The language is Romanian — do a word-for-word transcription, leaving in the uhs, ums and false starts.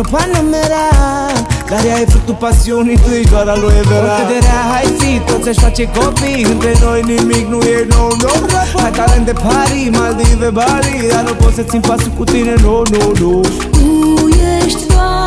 mio Panamera. Dar ea e fructul pasiunii, tu ești doar aloe vera. Oricât de rea hai fi, toți aș face copii. Între noi nimic nu e no, no. Ai talent de Paris, Maldive, Bali, dar nu pot să țin pasul cu tine, no, no, no. Tu ești doar